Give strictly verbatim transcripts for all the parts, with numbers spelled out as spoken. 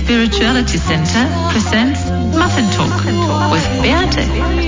Spirituality Center presents Muffin Talk with Beate.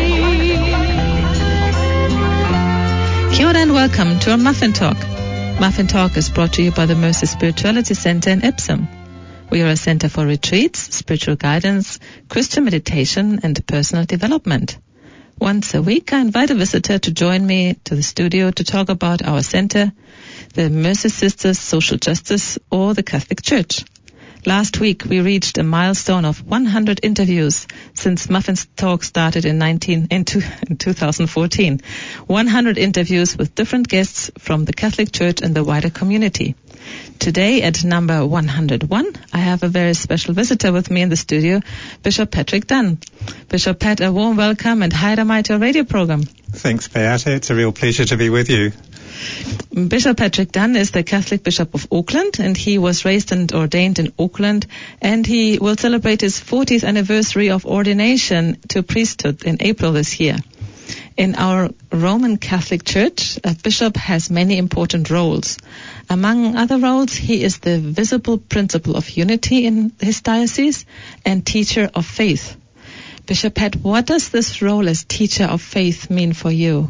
Kia ora and welcome to our Muffin Talk. Muffin Talk is brought to you by the Mercy Spirituality Center in Epsom. We are a center for retreats, spiritual guidance, Christian meditation, and personal development. Once a week, I invite a visitor to join me to the studio to talk about our center, the Mercy Sisters, social justice, or the Catholic Church. Last week, we reached a milestone of one hundred interviews since Muffin Talk started in, nineteen, in, two, in two thousand fourteen. one hundred interviews with different guests from the Catholic Church and the wider community. Today, at number one hundred one, I have a very special visitor with me in the studio, Bishop Patrick Dunn. Bishop Pat, a warm welcome and hi to our radio program. Thanks, Beate. It's a real pleasure to be with you. Bishop Patrick Dunn is the Catholic Bishop of Auckland, and he was raised and ordained in Auckland, and he will celebrate his fortieth anniversary of ordination to priesthood in April this year. In our Roman Catholic Church, a bishop has many important roles. Among other roles, he is the visible principle of unity in his diocese and teacher of faith. Bishop Pat, what does this role as teacher of faith mean for you?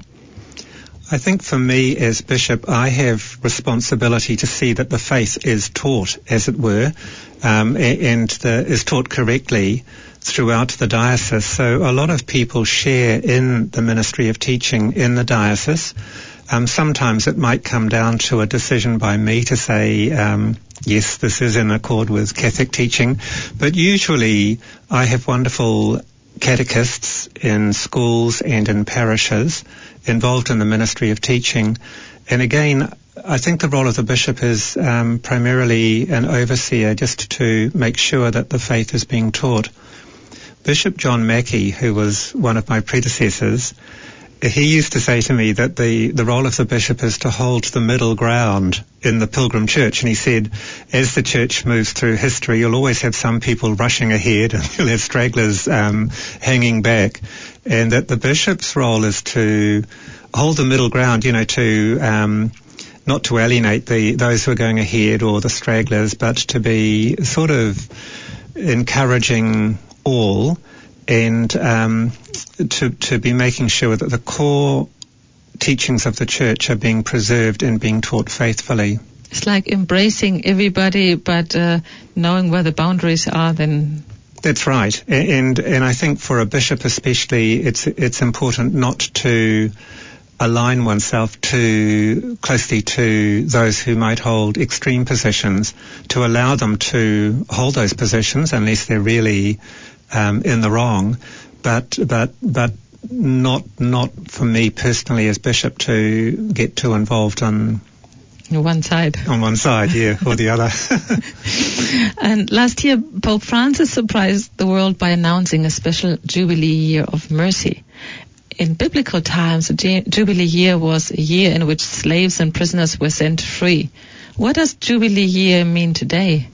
I think for me as bishop, I have responsibility to see that the faith is taught, as it were, um, and the, is taught correctly throughout the diocese. So a lot of people share in the ministry of teaching in the diocese. Um, sometimes it might come down to a decision by me to say, um, yes, this is in accord with Catholic teaching. But usually I have wonderful catechists in schools and in parishes involved in the ministry of teaching. And again, I think the role of the bishop is um, primarily an overseer, just to make sure that the faith is being taught. Bishop John Mackey, who was one of my predecessors, he used to say to me that the, the role of the bishop is to hold the middle ground in the pilgrim church. And he said, as the church moves through history, you'll always have some people rushing ahead and you'll have stragglers um, hanging back. And that the bishop's role is to hold the middle ground, you know, to um, not to alienate the those who are going ahead or the stragglers, but to be sort of encouraging all and um, to, to be making sure that the core teachings of the church are being preserved and being taught faithfully. It's like embracing everybody, but uh, knowing where the boundaries are then. That's right. And, and I think for a bishop especially, it's, it's important not to align oneself too closely to those who might hold extreme positions, to allow them to hold those positions unless they're really um, in the wrong, but but but not not for me personally as bishop to get too involved on one side. On one side, yeah, or the other. And last year, Pope Francis surprised the world by announcing a special Jubilee Year of Mercy. In biblical times, the Jubilee Year was a year in which slaves and prisoners were set free. What does Jubilee Year mean today?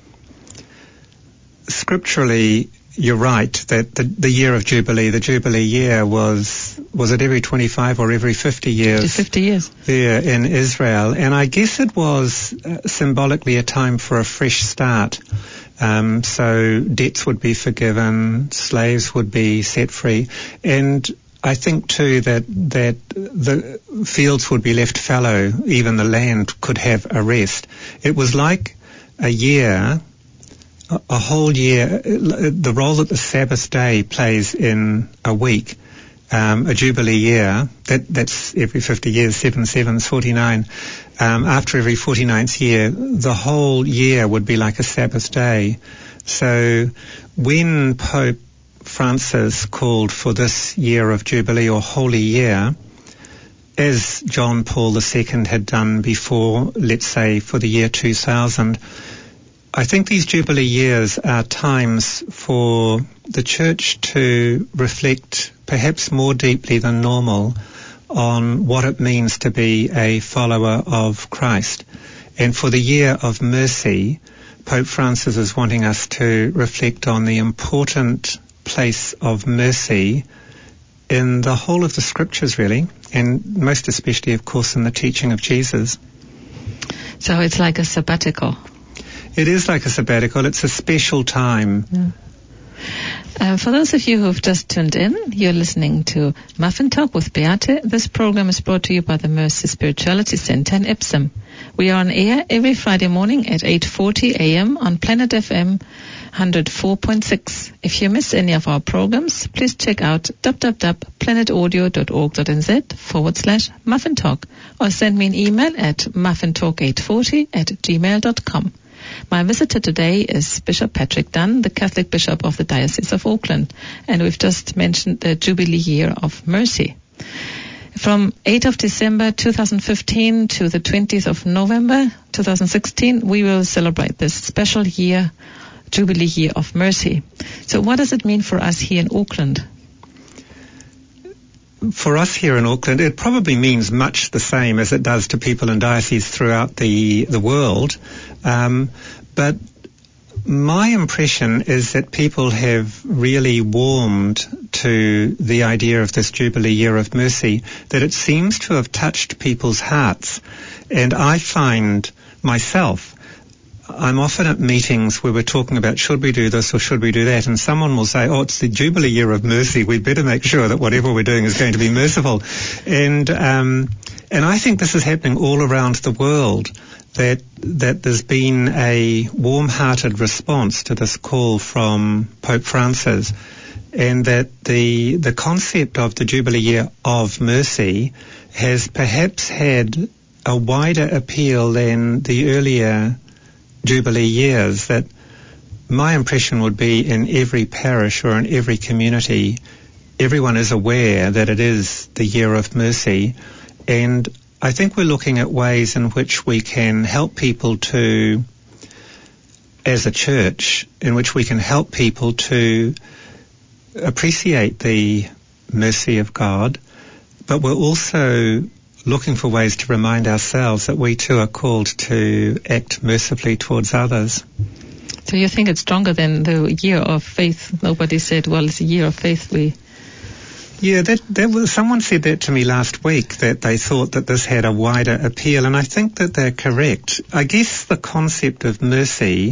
Scripturally, you're right that the, the year of Jubilee, the Jubilee year was, was it every twenty-five or every fifty years? fifty years. There in Israel. And I guess it was uh, symbolically a time for a fresh start. Um, so debts would be forgiven, slaves would be set free. And I think too that, that the fields would be left fallow, even the land could have a rest. It was like a year, a whole year, the role that the Sabbath day plays in a week, um, a Jubilee year, that, that's every fifty years, seven sevens, forty-nine. Um, after every forty-ninth year, the whole year would be like a Sabbath day. So when Pope Francis called for this year of Jubilee or Holy Year, as John Paul the Second had done before, let's say for the year two thousand, I think these Jubilee years are times for the Church to reflect perhaps more deeply than normal on what it means to be a follower of Christ. And for the year of mercy, Pope Francis is wanting us to reflect on the important place of mercy in the whole of the Scriptures, really, and most especially, of course, in the teaching of Jesus. So it's like a sabbatical. It is like a sabbatical. It's a special time. Yeah. Uh, for those of you who have just tuned in, you're listening to Muffin Talk with Beate. This program is brought to you by the Mercy Spirituality Center in Epsom. We are on air every Friday morning at eight forty a.m. on Planet F M one hundred four point six. If you miss any of our programs, please check out www.planetaudio.org.nz forward slash Muffin Talk or send me an email at muffintalk eight forty at gmail dot com. My visitor today is Bishop Patrick Dunn, the Catholic Bishop of the Diocese of Auckland, and we've just mentioned the Jubilee Year of Mercy. From eighth of December two thousand fifteen to the twentieth of November two thousand sixteen, we will celebrate this special year, Jubilee Year of Mercy. So what does it mean for us here in Auckland? For us here in Auckland, it probably means much the same as it does to people in dioceses throughout the, the world. Um, but my impression is that people have really warmed to the idea of this Jubilee Year of Mercy, that it seems to have touched people's hearts. And I find myself, I'm often at meetings where we're talking about should we do this or should we do that, and someone will say, oh, it's the Jubilee Year of Mercy, we'd better make sure that whatever we're doing is going to be merciful. And um, and I think this is happening all around the world, that that there's been a warm-hearted response to this call from Pope Francis, and that the the concept of the Jubilee Year of Mercy has perhaps had a wider appeal than the earlier Jubilee years. That my impression would be in every parish or in every community, everyone is aware that it is the Year of Mercy, and I think we're looking at ways in which we can help people to, as a church, in which we can help people to appreciate the mercy of God, but we're also looking for ways to remind ourselves that we too are called to act mercifully towards others. So you think it's stronger than the Year of Faith? Nobody said, well, it's a Year of Faith. We Yeah, that, that was, someone said that to me last week, that they thought that this had a wider appeal, and I think that they're correct. I guess the concept of mercy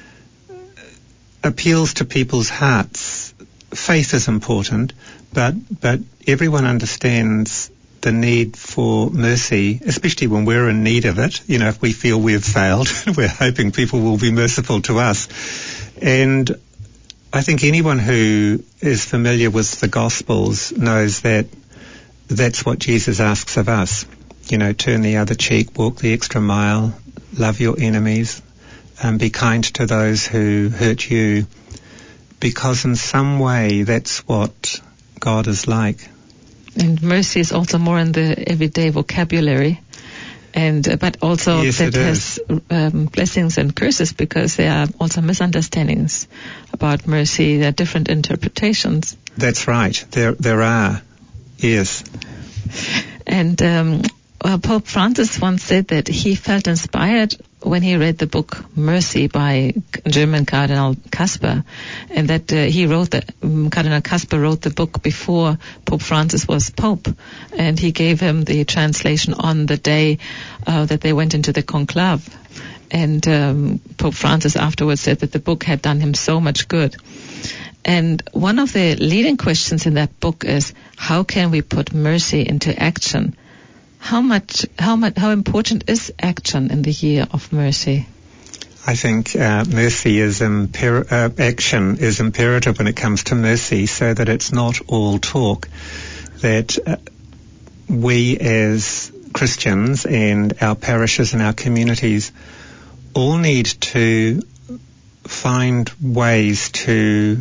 appeals to people's hearts. Faith is important, but but everyone understands the need for mercy, especially when we're in need of it. You know, if we feel we've failed, we're hoping people will be merciful to us. And I think anyone who is familiar with the Gospels knows that that's what Jesus asks of us. You know, turn the other cheek, walk the extra mile, love your enemies, um, be kind to those who hurt you, because in some way that's what God is like. And mercy is also more in the everyday vocabulary, and uh, but also yes, that has um, blessings and curses, because there are also misunderstandings about mercy. There are different interpretations. That's right. There, there are. Yes. And um, well, Pope Francis once said that he felt inspired when he read the book Mercy by German Cardinal Kasper, and that uh, he wrote the um, Cardinal Kasper wrote the book before Pope Francis was Pope, and he gave him the translation on the day uh, that they went into the conclave. And um, Pope Francis afterwards said that the book had done him so much good. And one of the leading questions in that book is, how can we put mercy into action? How much, how much, how important is action in the Year of Mercy? I think uh, mercy is imper- uh, action is imperative when it comes to mercy, so that it's not all talk. That uh, we as Christians and our parishes and our communities all need to find ways to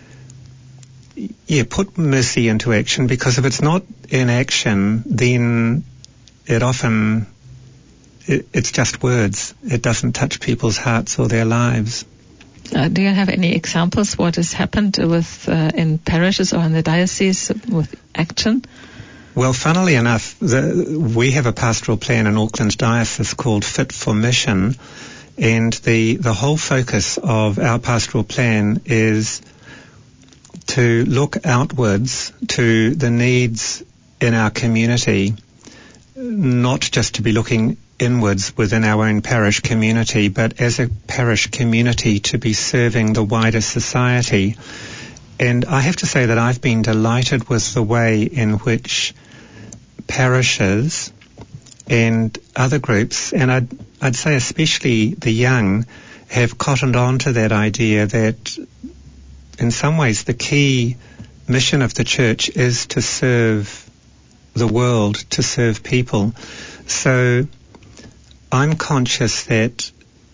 yeah put mercy into action, because if it's not in action, then it often, it, it's just words. It doesn't touch people's hearts or their lives. Uh, do you have any examples what has happened with uh, in parishes or in the diocese with action? Well, funnily enough, the, we have a pastoral plan in Auckland Diocese called Fit for Mission, and the, the whole focus of our pastoral plan is to look outwards to the needs in our community, not just to be looking inwards within our own parish community, but as a parish community to be serving the wider society. And I have to say that I've been delighted with the way in which parishes and other groups, and I'd, I'd say especially the young, have cottoned on to that idea that in some ways the key mission of the church is to serve the world, to serve people. So I'm conscious that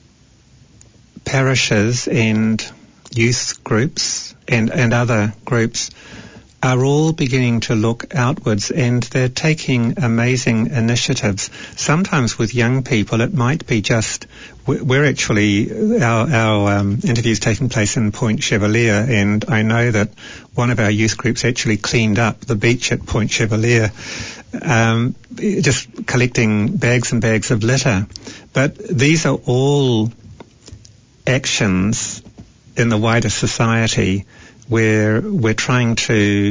parishes and youth groups and, and other groups are all beginning to look outwards, and they're taking amazing initiatives. Sometimes with young people it might be just, we're actually, our, our um, interview's taking place in Point Chevalier, and I know that one of our youth groups actually cleaned up the beach at Point Chevalier, um, just collecting bags and bags of litter. But these are all actions in the wider society where we're trying to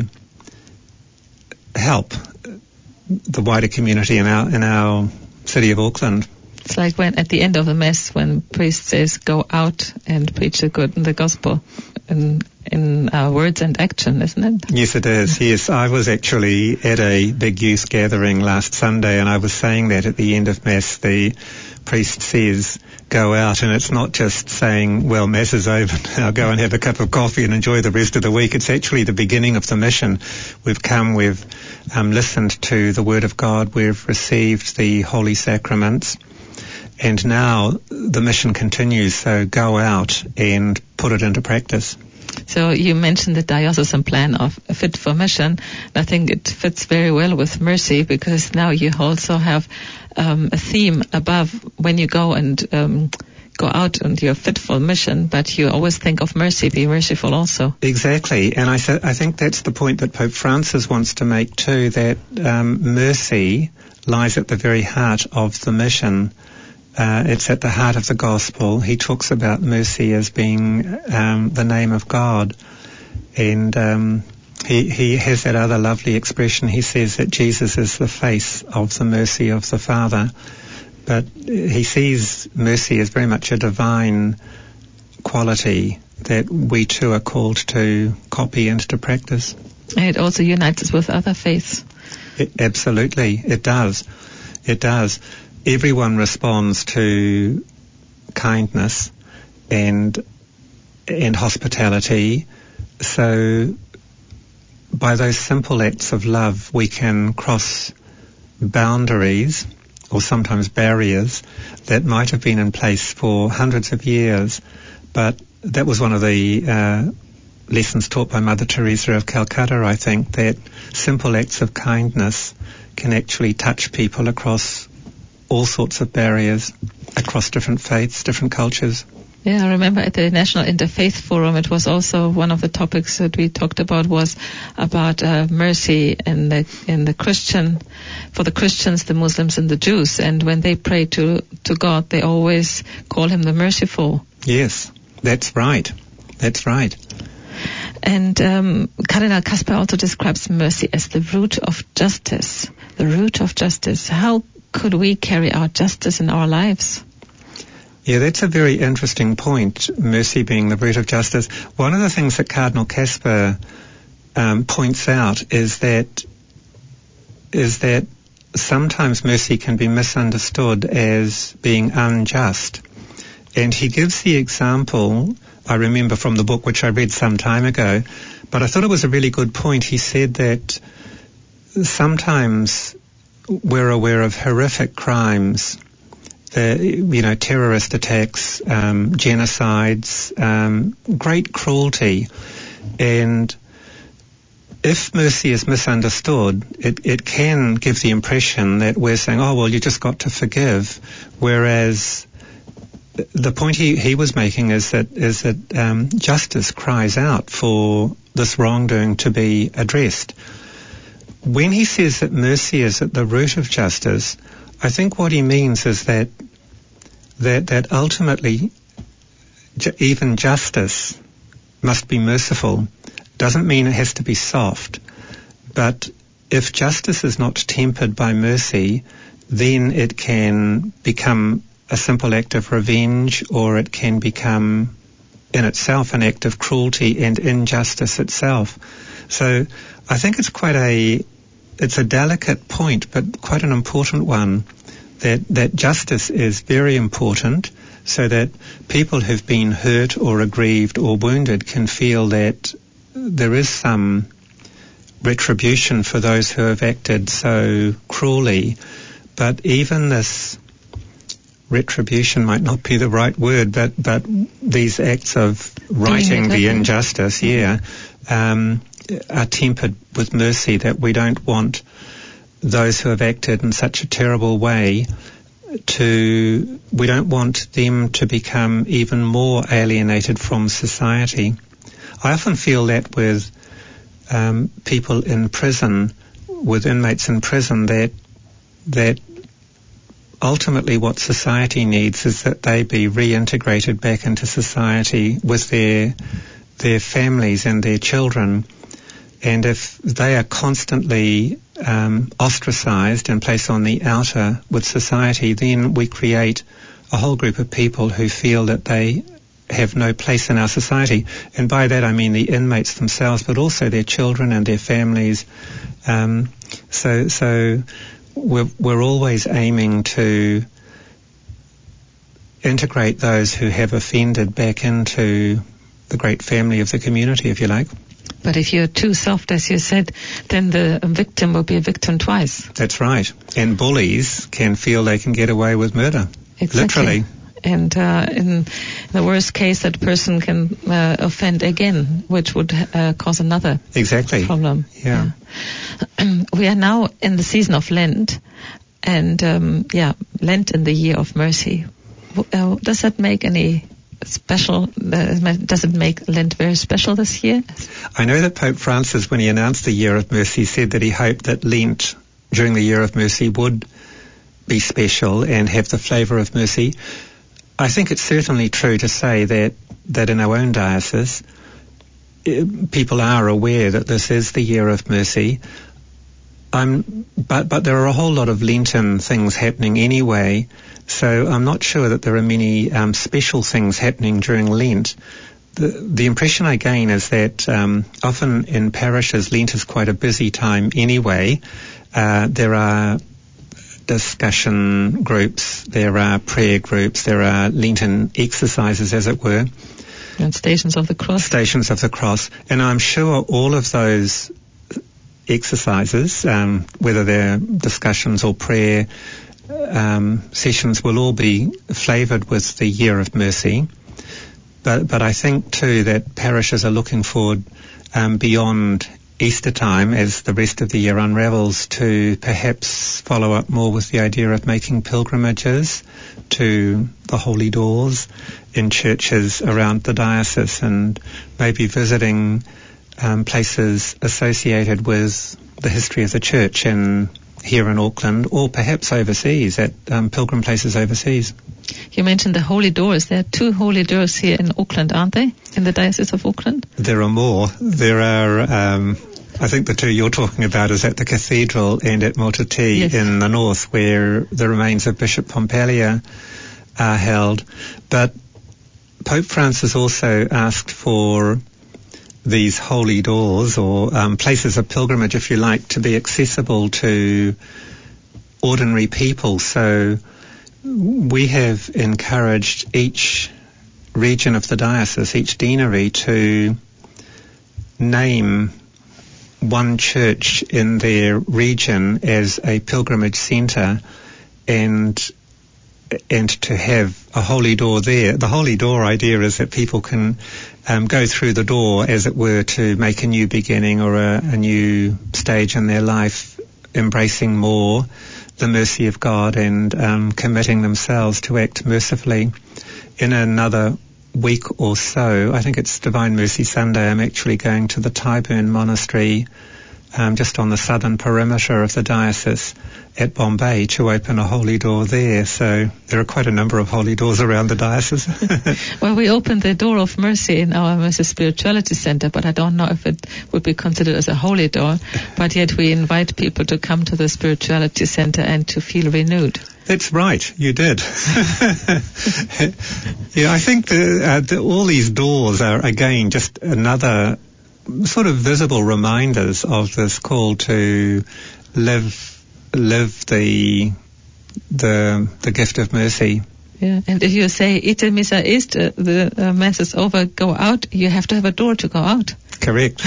help the wider community in our in our city of Auckland. It's like when at the end of the Mass, when priest says, "Go out and preach the good the gospel," in in our words and action, isn't it? Yes, it is. Yes, I was actually at a big youth gathering last Sunday, and I was saying that at the end of Mass, the priest says, "Go out," and it's not just saying, well, Mass is over now, go and have a cup of coffee and enjoy the rest of the week. It's actually the beginning of the mission. We've come, we've um, listened to the Word of God, we've received the Holy Sacraments, and now the mission continues, so go out and put it into practice. So you mentioned the diocesan plan of Fit for Mission. I think it fits very well with Mercy, because now you also have um, a theme above when you go and um, go out and you're fit for mission, but you always think of mercy, be merciful also. Exactly, and I, th- I think that's the point that Pope Francis wants to make too, that um, mercy lies at the very heart of the mission. Uh, it's at the heart of the gospel. He talks about mercy as being um, the name of God. And um, he, he has that other lovely expression. He says that Jesus is the face of the mercy of the Father. But he sees mercy as very much a divine quality that we too are called to copy and to practice. And it also unites us with other faiths. It, absolutely, it does. It does. Everyone responds to kindness and and hospitality. So by those simple acts of love, we can cross boundaries, or sometimes barriers, that might have been in place for hundreds of years. But that was one of the uh, lessons taught by Mother Teresa of Calcutta, I think, that simple acts of kindness can actually touch people across all sorts of barriers, across different faiths, different cultures. Yeah, I remember at the National Interfaith Forum, it was also one of the topics that we talked about was about uh, mercy in the in the Christian, for the Christians, the Muslims, and the Jews. And when they pray to to God, they always call Him the merciful. Yes, that's right. That's right. And um, Cardinal Kasper also describes mercy as the root of justice. The root of justice. How could we carry out justice in our lives? Yeah, that's a very interesting point, mercy being the root of justice. One of the things that Cardinal Kasper um, points out is that is that sometimes mercy can be misunderstood as being unjust. And he gives the example, I remember from the book which I read some time ago, but I thought it was a really good point. He said that sometimes we're aware of horrific crimes, uh, you know, terrorist attacks, um, genocides, um, great cruelty. And if mercy is misunderstood, it, it can give the impression that we're saying, oh, well, you just got to forgive, whereas the point he, he was making is that is that um, justice cries out for this wrongdoing to be addressed. When he says that mercy is at the root of justice, I think what he means is that that that ultimately ju- even justice must be merciful. Doesn't mean it has to be soft, but if justice is not tempered by mercy, then it can become a simple act of revenge, or it can become in itself an act of cruelty and injustice itself. So I think it's quite a, it's a delicate point, but quite an important one, that, that justice is very important, so that people who've been hurt or aggrieved or wounded can feel that there is some retribution for those who have acted so cruelly. But even this retribution might not be the right word, but, but these acts of righting the injustice, yeah, um, are tempered with mercy, that we don't want those who have acted in such a terrible way to, we don't want them to become even more alienated from society. I often feel that with um, people in prison, with inmates in prison, that that ultimately what society needs is that they be reintegrated back into society with their their families and their children. And if they are constantly um, ostracized and placed on the outer with society, then we create a whole group of people who feel that they have no place in our society. And by that I mean the inmates themselves, but also their children and their families. Um, so, so we're, we're always aiming to integrate those who have offended back into the great family of the community, if you like. But if you're too soft, as you said, then the victim will be a victim twice. That's right. And bullies can feel they can get away with murder. Exactly. Literally. And uh, in the worst case, that person can uh, offend again, which would uh, cause another exactly. problem. Yeah. yeah. We are now in the season of Lent, and um, yeah, Lent in the year of mercy. Uh, does that make any special, uh, does it make Lent very special this year? I know that Pope Francis, when he announced the Year of Mercy, said that he hoped that Lent during the Year of Mercy would be special and have the flavour of mercy. I think it's certainly true to say that, that in our own diocese, people are aware that this is the Year of Mercy. I'm, but, but there are a whole lot of Lenten things happening anyway, so I'm not sure that there are many um, special things happening during Lent. The, the impression I gain is that um, often in parishes, Lent is quite a busy time anyway. Uh, there are discussion groups, there are prayer groups, there are Lenten exercises, as it were. And Stations of the Cross. Stations of the Cross. And I'm sure all of those exercises, um, whether they're discussions or prayer um, sessions, will all be flavoured with the Year of Mercy. But, but I think too that parishes are looking forward um, beyond Easter time, as the rest of the year unravels, to perhaps follow up more with the idea of making pilgrimages to the holy doors in churches around the diocese, and maybe visiting um, places associated with the history of the church in here in Auckland, or perhaps overseas, at um, pilgrim places overseas. You mentioned the holy doors. There are two holy doors here in Auckland, aren't they? In the Diocese of Auckland? There are more. There are, um, I think the two you're talking about is at the cathedral and at Mototi yes. in the north, where the remains of Bishop Pompallier are held. But Pope Francis also asked for these holy doors, or um, places of pilgrimage, if you like, to be accessible to ordinary people. So we have encouraged each region of the diocese, each deanery, to name one church in their region as a pilgrimage centre, and and to have a holy door there. The holy door idea is that people can um, go through the door, as it were, to make a new beginning or a, a new stage in their life, embracing more the mercy of God and um, committing themselves to act mercifully. In another week or so, I think it's Divine Mercy Sunday, I'm actually going to the Tyburn Monastery, um, just on the southern perimeter of the diocese, at Bombay to open a holy door there. So there are quite a number of holy doors around the diocese. Well, we opened the door of mercy in our Mercy Spirituality Center, but I don't know if it would be considered as a holy door. But yet we invite people to come to the Spirituality Center and to feel renewed. That's right, you did. Yeah, I think the, uh, the, all these doors are, again, just another sort of visible reminders of this call to live live the the the gift of mercy. Yeah, and if you say "Ite missa est," uh, the uh, mass is over, go out, you have to have a door to go out. Correct.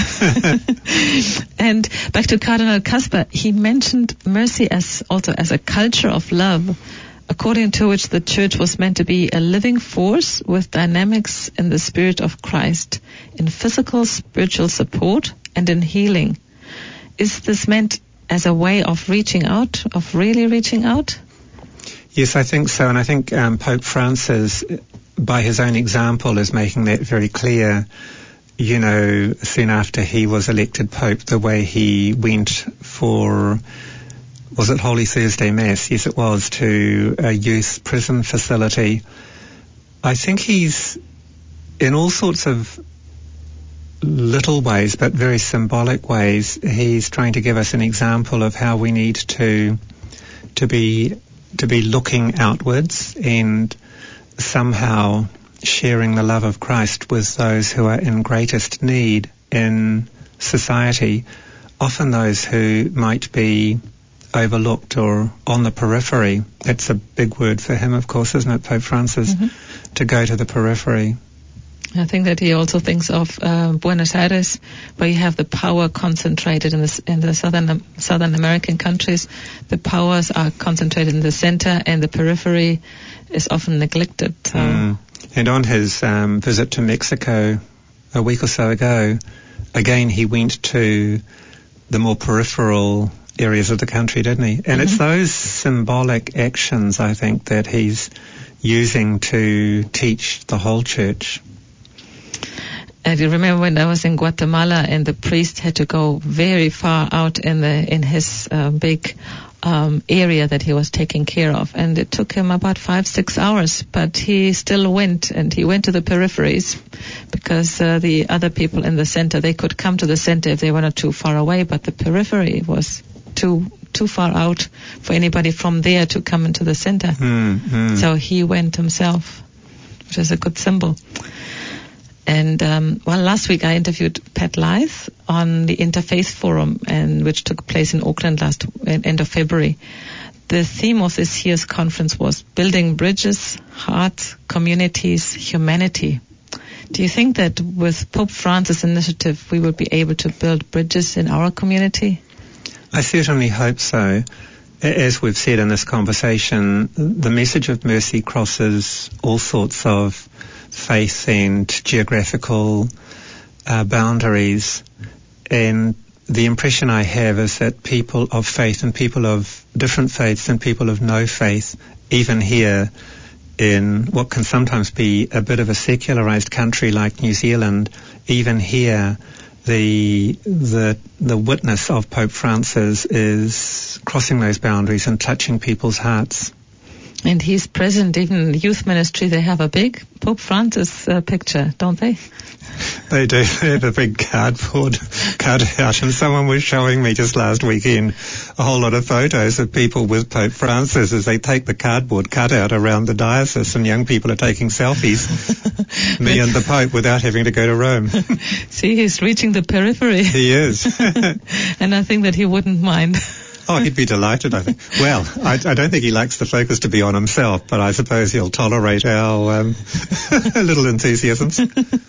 And back to Cardinal Kasper, he mentioned mercy as also as a culture of love, according to which the Church was meant to be a living force with dynamics in the spirit of Christ, in physical, spiritual support, and in healing. Is this meant as a way of reaching out, of really reaching out? Yes, I think so. And I think um, Pope Francis, by his own example, is making that very clear. You know, soon after he was elected Pope, the way he went for, was it Holy Thursday Mass? Yes, it was, to a youth prison facility. I think he's, in all sorts of little ways, but very symbolic ways, he's trying to give us an example of how we need to to be to be looking outwards and somehow sharing the love of Christ with those who are in greatest need in society, often those who might be overlooked or on the periphery. That's a big word for him, of course, isn't it, Pope Francis, mm-hmm. to go to the periphery. I think that he also thinks of uh, Buenos Aires, where you have the power concentrated in the, in the southern um, Southern American countries. The powers are concentrated in the center, and the periphery is often neglected. So. Mm. And on his um, visit to Mexico a week or so ago, again he went to the more peripheral areas of the country, didn't he? And mm-hmm. it's those symbolic actions, I think, that he's using to teach the whole church. I do remember when I was in Guatemala and the priest had to go very far out in the in his uh, big um, area that he was taking care of, and it took him about five, six hours, but he still went, and he went to the peripheries because uh, the other people in the center, they could come to the center if they were not too far away, but the periphery was too too far out for anybody from there to come into the center. Mm, mm. So he went himself, which is a good symbol. And um, well, last week I interviewed Pat Lyth on the Interfaith Forum, and which took place in Auckland last end of February. The theme of this year's conference was building bridges, hearts, communities, humanity. Do you think that with Pope Francis' initiative we will be able to build bridges in our community? I certainly hope so. As we've said in this conversation, the message of mercy crosses all sorts of faith and geographical uh, boundaries. And the impression I have is that people of faith and people of different faiths and people of no faith, even here in what can sometimes be a bit of a secularized country like New Zealand, even here, the the the witness of Pope Francis is crossing those boundaries and touching people's hearts. And he's present even in the youth ministry. They have a big Pope Francis uh, picture, don't they? They do. They have a big cardboard cutout, and someone was showing me just last weekend a whole lot of photos of people with Pope Francis as they take the cardboard cutout around the diocese, and young people are taking selfies, me and the Pope, without having to go to Rome. See, he's reaching the periphery. He is. And I think that he wouldn't mind. Oh, he'd be delighted, I think. Well, I, I don't think he likes the focus to be on himself, but I suppose he'll tolerate our um, little enthusiasms.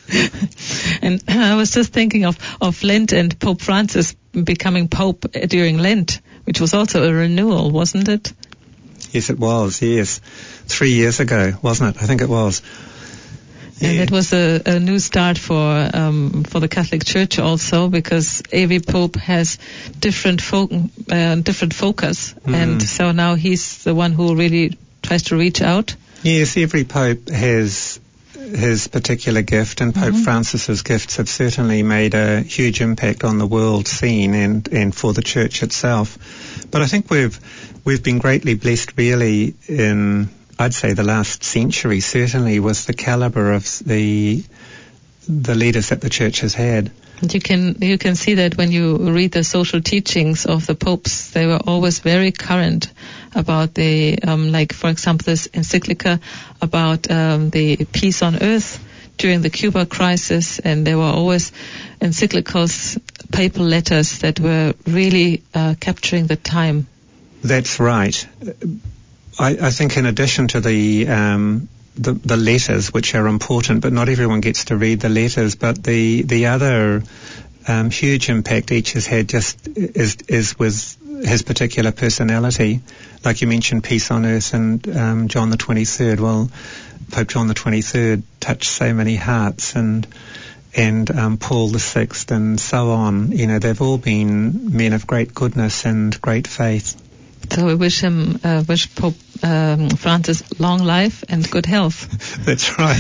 And I was just thinking of, of Lent and Pope Francis becoming Pope during Lent, which was also a renewal, wasn't it? Yes, it was, yes. Three years ago, wasn't it? I think it was. And yeah. it was a, a new start for um, for the Catholic Church also, because every pope has different fo- uh, different focus, mm. and so now he's the one who really tries to reach out. Yes, every pope has his particular gift, and Pope Mm-hmm. Francis's gifts have certainly made a huge impact on the world scene and, and for the church itself. But I think we've we've been greatly blessed really in, I'd say, the last century, certainly, with the caliber of the the leaders that the church has had. You can you can see that when you read the social teachings of the popes. They were always very current about the, um, like, for example, this encyclica about um, the peace on earth during the Cuba crisis, and there were always encyclicals, papal letters that were really uh, capturing the time. That's right. I, I think in addition to the, um, the the letters, which are important, but not everyone gets to read the letters, but the the other um, huge impact each has had just is is with his particular personality. Like you mentioned, peace on earth and um, John the twenty-third. Well, Pope John the twenty-third touched so many hearts, and and um, Paul the sixth, and so on. You know, they've all been men of great goodness and great faith. So we wish him, uh, wish Pope um, Francis long life and good health. That's right.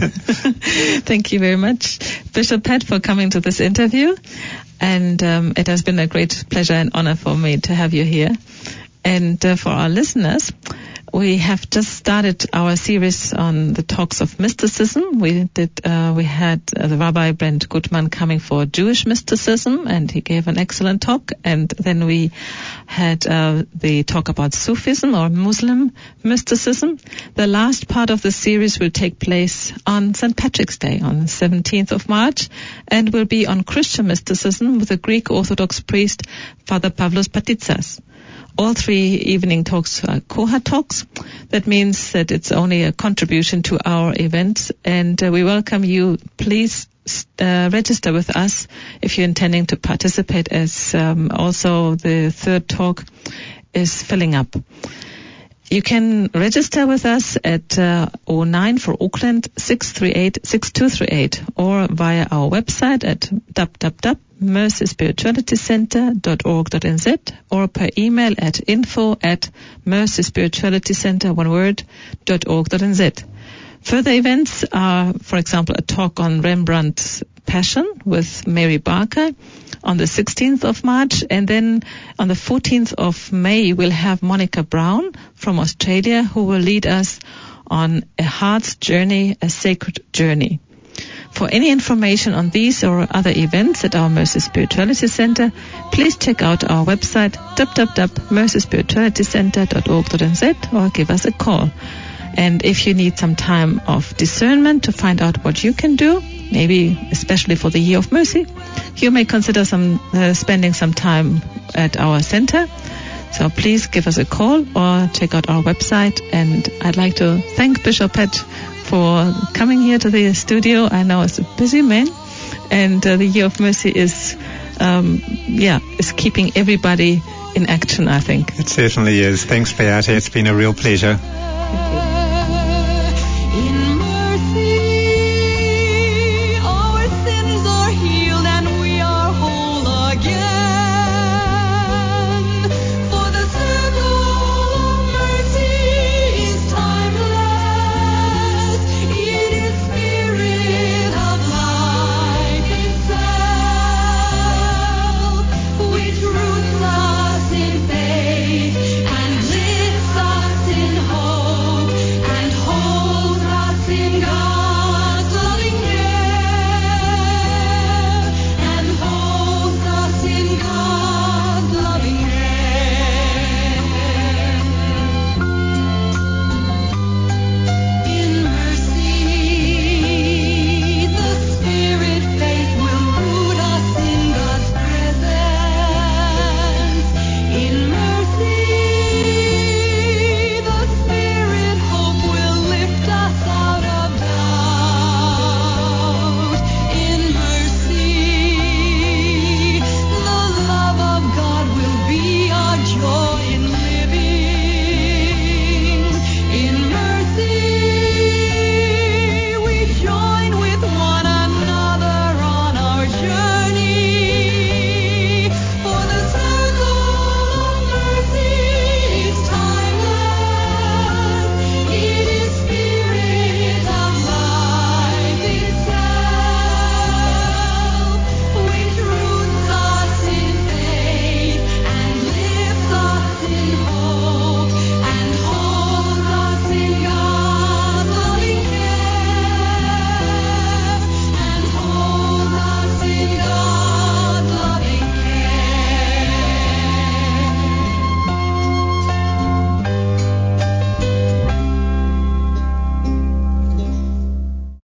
Thank you very much, Bishop Pat, for coming to this interview. And um, it has been a great pleasure and honor for me to have you here. And uh, for our listeners, we have just started our series on the talks of mysticism. We did, uh, we had uh, the Rabbi Brent Gutman coming for Jewish mysticism, and he gave an excellent talk. And then we had uh, the talk about Sufism or Muslim mysticism. The last part of the series will take place on Saint Patrick's Day, on the seventeenth of March, and will be on Christian mysticism with the Greek Orthodox priest, Father Pavlos Patitsas. All three evening talks are Koha talks. That means that it's only a contribution to our events, and uh, we welcome you. Please uh, register with us if you're intending to participate, as um, also the third talk is filling up. You can register with us at uh, oh nine for Auckland, six three eight, six two three eight, or via our website at w w w dot mercy spirituality center dot org dot n z, or per email at info at mercy spirituality center, one word, dot org dot n z. Further events are, for example, a talk on Rembrandt's Passion with Mary Barker on the sixteenth of March, and then on the fourteenth of May we'll have Monica Brown from Australia, who will lead us on A Heart's Journey, a Sacred Journey. For any information on these or other events at our Mercy Spirituality Center, please check out our website w w w dot mercy spirituality center dot org dot n z, or give us a call. And if you need some time of discernment to find out what you can do, maybe especially for the Year of Mercy, you may consider some uh, spending some time at our center. So please give us a call or check out our website. And I'd like to thank Bishop Pat for coming here to the studio. I know it's a busy man, and uh, the Year of Mercy is, um, yeah, is keeping everybody in action, I think. It certainly is. Thanks, Beate. It's been a real pleasure. Thank you.